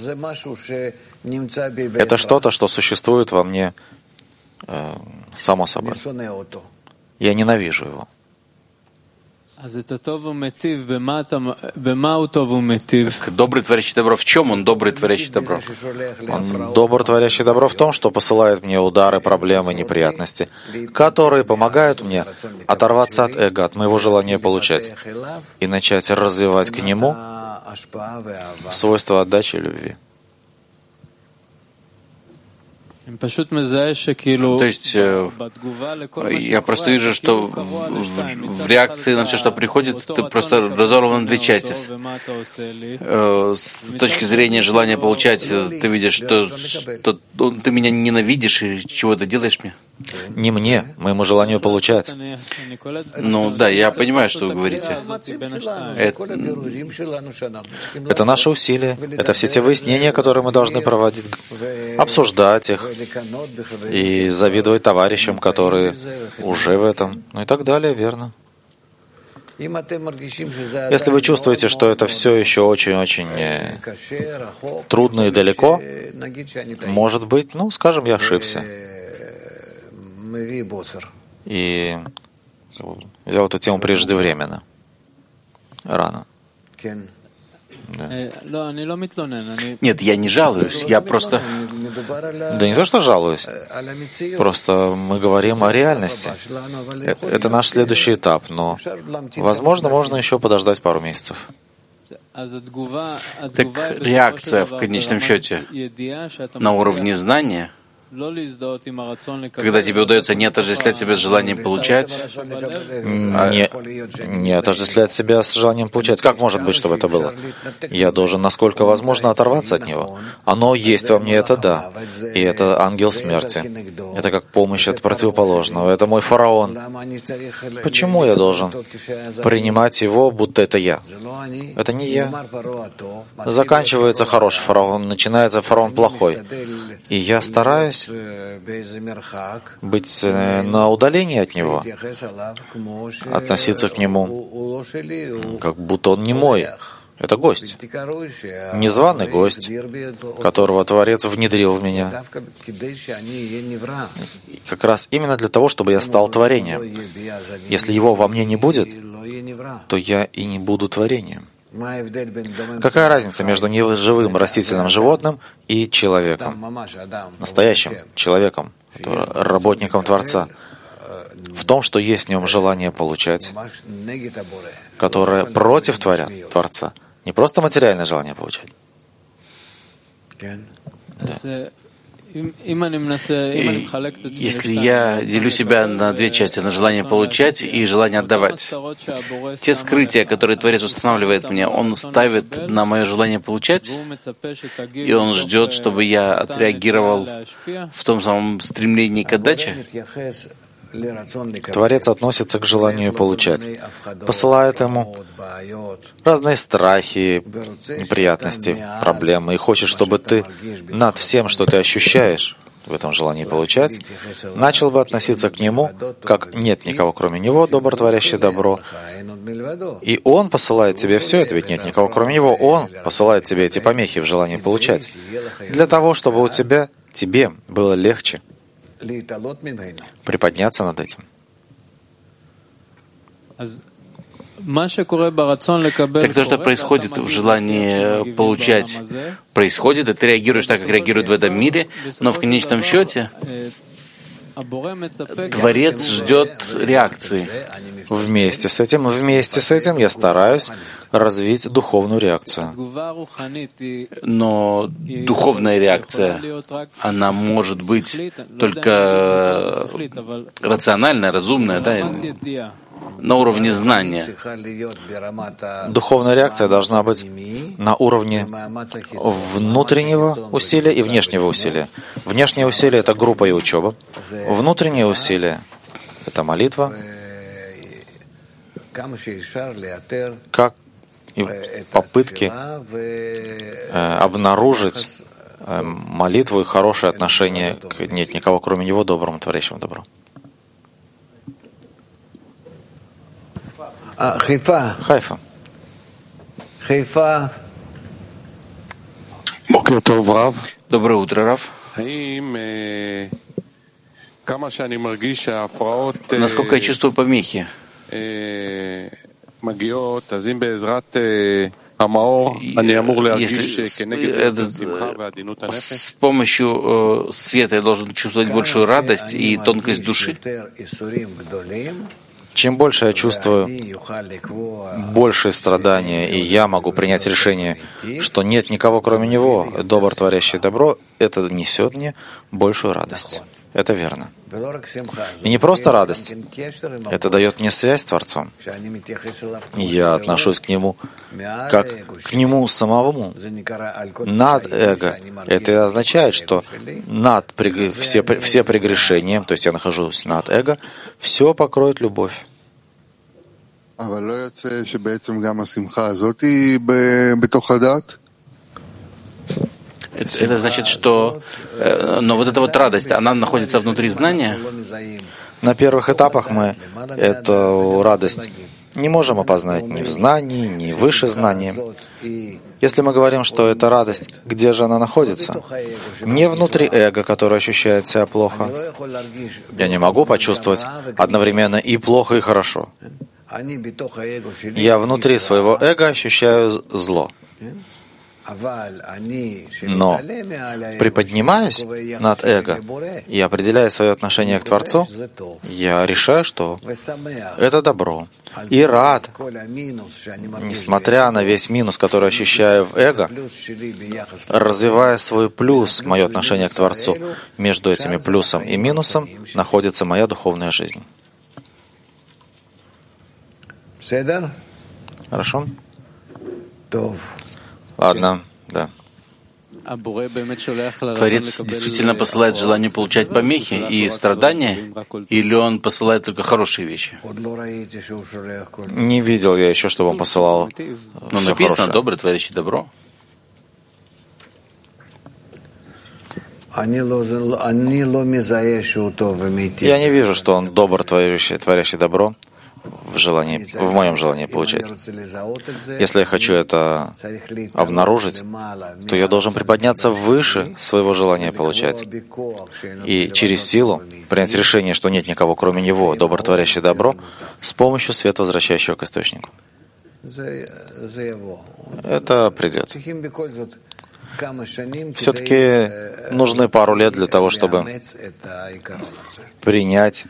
Это что-то, что существует во мне э, само собой. Я ненавижу его. Так, добрый творящий добро. В чем он добрый творящий добро? Он добр творящий добро в том, что посылает мне удары, проблемы, неприятности, которые помогают мне оторваться от эго, от моего желания получать, и начать развивать к нему свойства отдачи и любви. То есть я просто вижу, что в, в, в реакции на все, что приходит, ты просто разорван на две части. С точки зрения желания получать, ты видишь, что, что ты меня ненавидишь и чего ты делаешь мне? Не мне, моему желанию получать. Ну да, я понимаю, что вы говорите. Это, это наши усилия, это все те выяснения, которые мы должны проводить, обсуждать их и завидовать товарищам, которые уже в этом, ну и так далее, верно. Если вы чувствуете, что это все еще очень-очень трудно и далеко, может быть, ну, скажем, я ошибся. И взял эту тему преждевременно, рано. Да. Нет, я не жалуюсь, я просто... Да не то, что жалуюсь, просто мы говорим о реальности. Это наш следующий этап, но, возможно, можно еще подождать пару месяцев. Так реакция в конечном счете на уровне знания, когда тебе удается не отождествлять себя с желанием получать, не, не отождествлять себя с желанием получать. Как может быть, чтобы это было? Я должен, насколько возможно, оторваться от него. Оно есть во мне, это да. И это ангел смерти. Это как помощь от противоположного. Это мой фараон. Почему я должен принимать его, будто это я? Это не я. Заканчивается хороший фараон, начинается фараон плохой. И я стараюсь быть на удалении от него, относиться к нему, как будто он не мой. Это гость, незваный гость, которого Творец внедрил в меня. И как раз именно для того, чтобы я стал творением. Если его во мне не будет, то я и не буду творением. Какая разница между живым растительным животным и человеком, настоящим человеком, работником Творца? В том, что есть в нем желание получать, которое против творя, Творца. Не просто материальное желание получать. Да. И если я делю себя на две части, на желание получать и желание отдавать, те скрытия, которые Творец устанавливает мне, Он ставит на мое желание получать, и Он ждет, чтобы я отреагировал в том самом стремлении к отдаче. Творец относится к желанию получать, посылает ему разные страхи, неприятности, проблемы, и хочет, чтобы ты над всем, что ты ощущаешь в этом желании получать, начал бы относиться к нему, как нет никого кроме него, добро творящее добро. И он посылает тебе все это, ведь нет никого кроме него. Он посылает тебе эти помехи в желании получать, для того, чтобы у тебя, тебе было легче приподняться над этим. Так то, что происходит в желании получать, происходит, и ты реагируешь так, как реагирует в этом мире, но в конечном счете Творец ждет реакции. Вместе с этим, вместе с этим я стараюсь развить духовную реакцию. Но духовная реакция, она может быть только рациональная, разумная, да, на уровне знания. Духовная реакция должна быть на уровне внутреннего усилия и внешнего усилия. Внешнее усилие — это группа и учеба. Внутреннее усилие — это молитва. Как и попытки э, обнаружить э, молитву и хорошее отношение к нет никого, кроме Него, доброму, творящему добро. Хайфа. Хайфа. Хайфа. Доброе утро, Рав. Насколько я чувствую помехи? Если с помощью света я должен чувствовать большую радость и тонкость души, чем больше я чувствую большие страдания, и я могу принять решение, что нет никого, кроме Него, добр, творящий добро, это несет мне большую радость. Это верно. И не просто радость. Это дает мне связь с Творцом. Я отношусь к Нему как к Нему самому. Над эго. Это и означает, что над все, все прегрешения, то есть я нахожусь над эго, все покроет любовь. Это, это значит, что э, но вот эта вот радость, она находится внутри знания. На первых этапах мы эту радость не можем опознать ни в знании, ни выше знания. Если мы говорим, что это радость, где же она находится? Не внутри эго, которое ощущает себя плохо. Я не могу почувствовать одновременно и плохо, и хорошо. Я внутри своего эго ощущаю зло. Но, приподнимаясь над эго и определяя свое отношение к Творцу, я решаю, что это добро. И рад, несмотря на весь минус, который ощущаю в эго, развивая свой плюс, мое отношение к Творцу, между этими плюсом и минусом находится моя духовная жизнь. Хорошо? Ладно, да. Творец действительно посылает желание получать помехи и страдания, или он посылает только хорошие вещи? Не видел я еще, чтобы он посылал. Но написано «добрый, творящий добро». Я не вижу, что он добр, творящий, творящий добро. В, желании, в моем желании получать. Если я хочу это обнаружить, то я должен приподняться выше своего желания получать. И через силу принять решение, что нет никого, кроме Него, добр, творящий добро, с помощью света, возвращающего к источнику. Это придет. Все-таки нужны пару лет для того, чтобы принять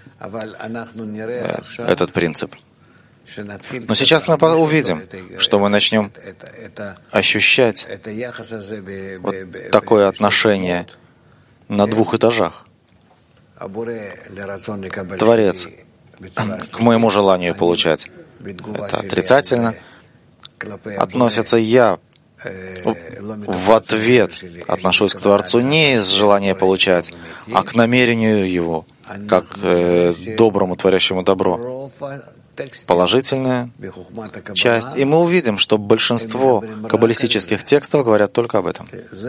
этот принцип. Но сейчас мы увидим, что мы начнем ощущать вот такое отношение на двух этажах. Творец к моему желанию получать — это отрицательно. Относится я в ответ отношусь к Творцу не из желания получать, а к намерению Его, как э, доброму, творящему добро. Положительная часть. И мы увидим, что большинство каббалистических текстов говорят только об этом.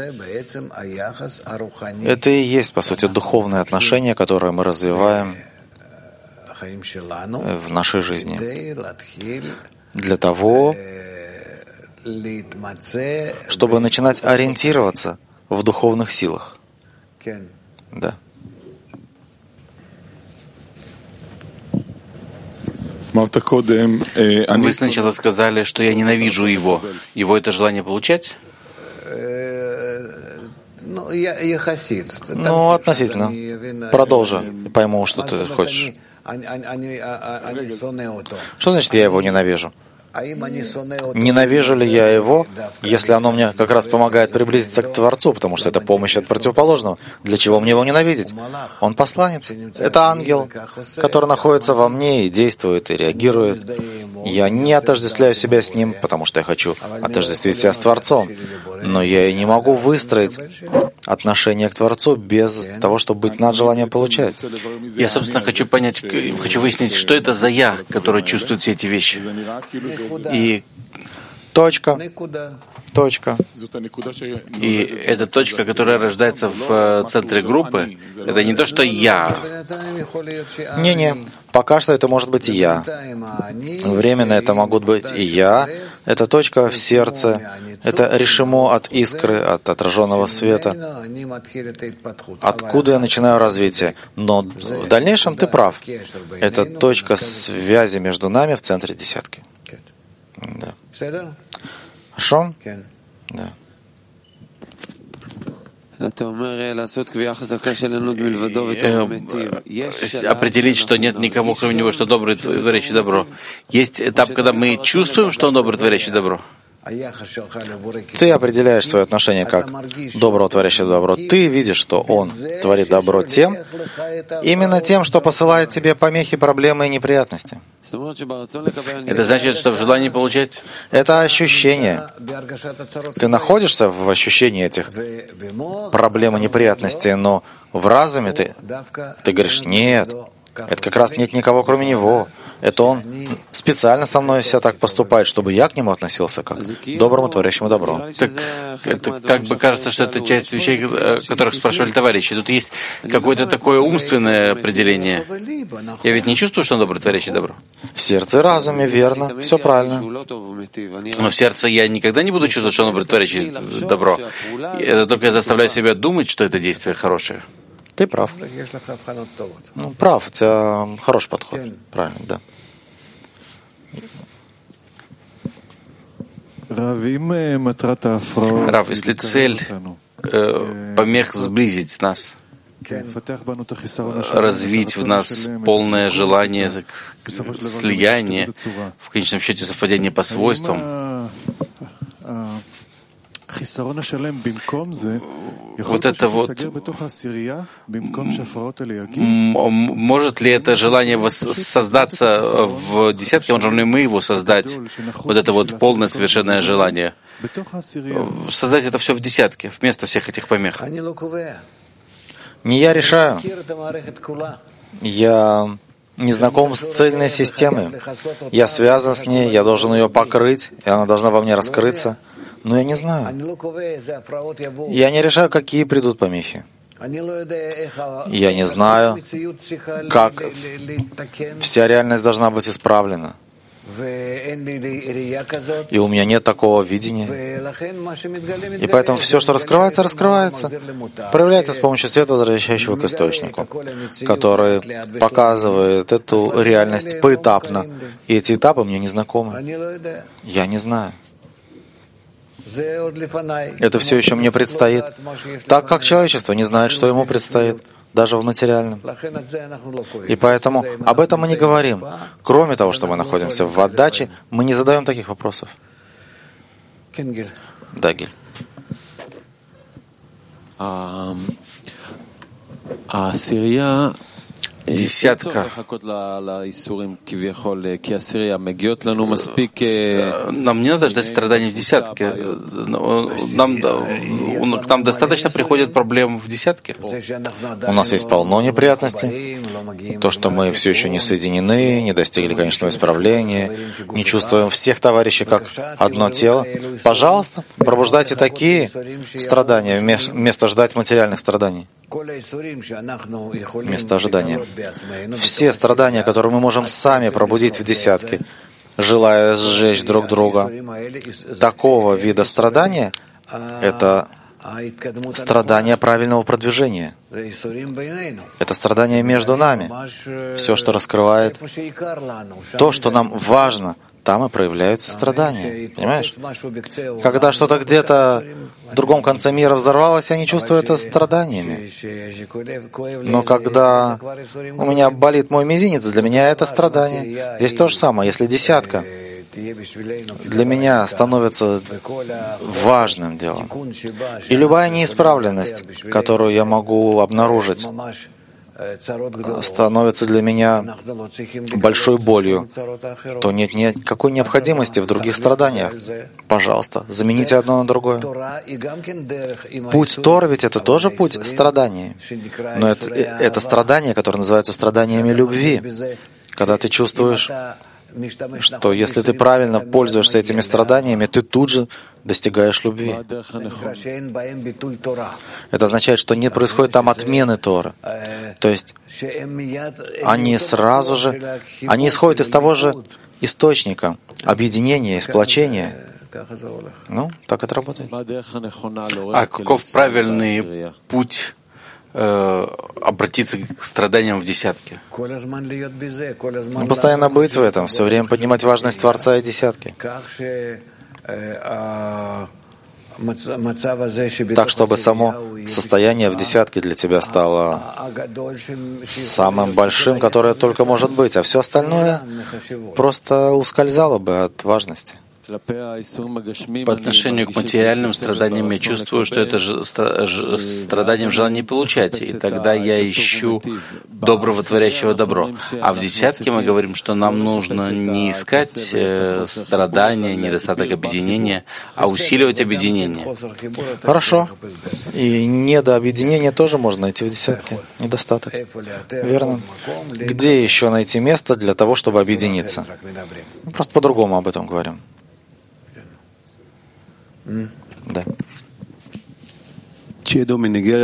Это и есть, по сути, духовное отношение, которое мы развиваем в нашей жизни. Для того, чтобы начинать ориентироваться в духовных силах. Да. Вы сначала сказали, что я ненавижу его. Его это желание получать? Ну, относительно. Продолжи. Пойму, что ты хочешь. Что значит «я его ненавижу»? Ненавижу ли я его, если оно мне как раз помогает приблизиться к Творцу, потому что это помощь от противоположного? Для чего мне его ненавидеть? Он посланец. Это ангел, который находится во мне и действует, и реагирует. Я не отождествляю себя с ним, потому что я хочу отождествить себя с Творцом. Но я и не могу выстроить отношение к Творцу без того, чтобы быть над желанием получать. Я, собственно, хочу понять, хочу выяснить, что это за «я», который чувствует все эти вещи. И точка. Точка. И эта точка, которая рождается в центре группы, это не то, что «я». Не-не, пока что это может быть и «я». Временно это могут быть и «я». Это точка в сердце. Это решимо от искры, от отраженного света. Откуда я начинаю развитие? Но в дальнейшем ты прав. Это точка связи между нами в центре десятки. Да. Хорошо? Да. Определить, что нет никого, кроме него, что добрый, творящий добро. Есть этап, когда мы чувствуем, что он добрый, творящий добро. Ты определяешь свое отношение как доброго, творящего добро. Ты видишь, что он творит добро тем, именно тем, что посылает тебе помехи, проблемы и неприятности. Это значит, что в желании получать? Это ощущение. Ты находишься в ощущении этих проблем и неприятностей, но в разуме ты, ты говоришь, нет, это как раз нет никого, кроме него. Это он специально со мной себя так поступает, чтобы я к нему относился как к доброму, творящему добро. Так это как бы кажется, что это часть вещей, о которых спрашивали товарищи. Тут есть какое-то такое умственное определение. Я ведь не чувствую, что он добрый, творящий добро. В сердце и разуме, верно, все правильно. Но в сердце я никогда не буду чувствовать, что он добрый, творящий добро. Это только я заставляю себя думать, что это действие хорошее. Ты прав. Ну, прав, у тебя хороший подход. Правильно, да. Рав, если цель э, помех сблизить нас, развить в нас полное желание слияния, в конечном счете совпадение по свойствам, вот это вот, может ли это желание создаться в десятке, можем ли мы его создать, вот это вот полное совершенное желание, создать это все в десятке, вместо всех этих помех? Не я решаю. Я не знаком с цельной системой. Я связан с ней, я должен ее покрыть, и она должна во мне раскрыться. Но я не знаю. Я не решаю, какие придут помехи. Я не знаю, как вся реальность должна быть исправлена. И у меня нет такого видения. И поэтому все, что раскрывается, раскрывается. Проявляется с помощью света, возвращающего к источнику, который показывает эту реальность поэтапно. И эти этапы мне не знакомы. Я не знаю. Это все еще мне предстоит, так как человечество не знает, что ему предстоит, даже в материальном. И поэтому об этом мы не говорим. Кроме того, что мы находимся в отдаче, мы не задаем таких вопросов. Да, Гиль. Десятка. Нам не надо ждать страданий в десятке. Нам, к нам достаточно приходят проблем в десятке. У нас есть полно неприятностей. То, что мы все еще не соединены, не достигли конечного исправления, не чувствуем всех товарищей как одно тело. Пожалуйста, пробуждайте такие страдания вместо ждать материальных страданий. Вместо ожидания. Все страдания, которые мы можем сами пробудить в десятке, желая сжечь друг друга, такого вида страдания — это страдание правильного продвижения. Это страдание между нами. Все, что раскрывает то, что нам важно, там и проявляются страдания. Понимаешь? Когда что-то где-то в другом конце мира взорвалось, я не чувствую это страданиями. Но когда у меня болит мой мизинец, для меня это страдание. Здесь то же самое. Если десятка для меня становится важным делом, и любая неисправленность, которую я могу обнаружить, становится для меня большой болью, то нет никакой необходимости в других страданиях. Пожалуйста, замените одно на другое. Путь Торы ведь это тоже путь страданий. Но это, это страдания, которые называются страданиями любви. Когда ты чувствуешь, что если ты правильно пользуешься этими страданиями, ты тут же достигаешь любви. Это означает, что не происходит там отмены Торы. То есть они сразу же, они исходят из того же источника, объединения, сплочения. Ну, так это работает. А каков правильный путь обратиться к страданиям в десятке? Ну, постоянно быть в этом, все время поднимать важность Творца и десятки. Так, чтобы само состояние в десятке для тебя стало самым большим, которое только может быть, а все остальное просто ускользало бы от важности. По отношению к материальным страданиям я чувствую, что это же страдание в желании получать, и тогда я ищу доброго, творящего добро. А в десятке мы говорим, что нам нужно не искать страдания, недостаток объединения, а усиливать объединение. Хорошо. И недообъединение тоже можно найти в десятке. Недостаток. Верно. Где еще найти место для того, чтобы объединиться? Просто по-другому об этом говорим. Да. Чеду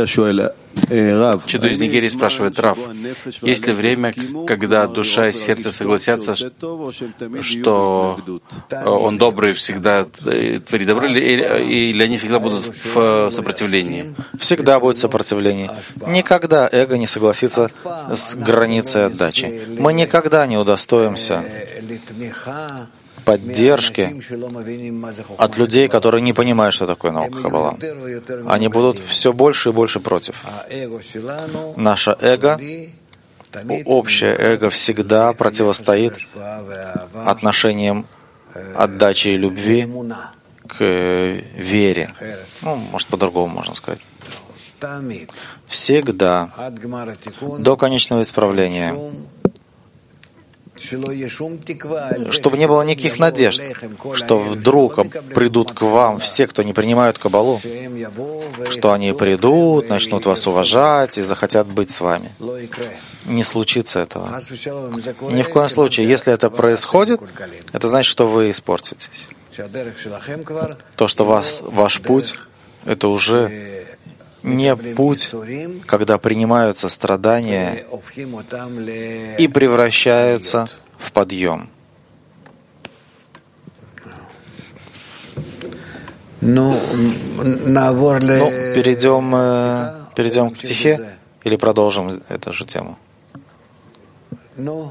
из Нигерии спрашивает: Рав, есть ли время, когда душа и сердце согласятся, что он добрый всегда творит добро, или, или они всегда будут в сопротивлении? Всегда будет сопротивление. Никогда эго не согласится с границей отдачи. Мы никогда не удостоимся поддержки от людей, которые не понимают, что такое наука Каббала. Они будут все больше и больше против. Наше эго, общее эго всегда противостоит отношениям отдачи и любви к вере. Ну, может, по-другому можно сказать. Всегда, до конечного исправления, чтобы не было никаких надежд, что вдруг придут к вам все, кто не принимают Каббалу, что они придут, начнут вас уважать и захотят быть с вами. Не случится этого. Ни в коем случае. Если это происходит, это значит, что вы испортитесь. То, что вас, ваш путь, это уже не путь, когда принимаются страдания и превращаются в подъем. Ну, перейдем, перейдем к птихе или продолжим эту же тему? Ну.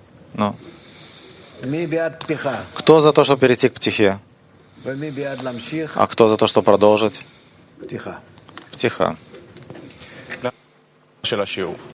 Кто за то, чтобы перейти к птихе? А кто за то, чтобы продолжить? Птиха.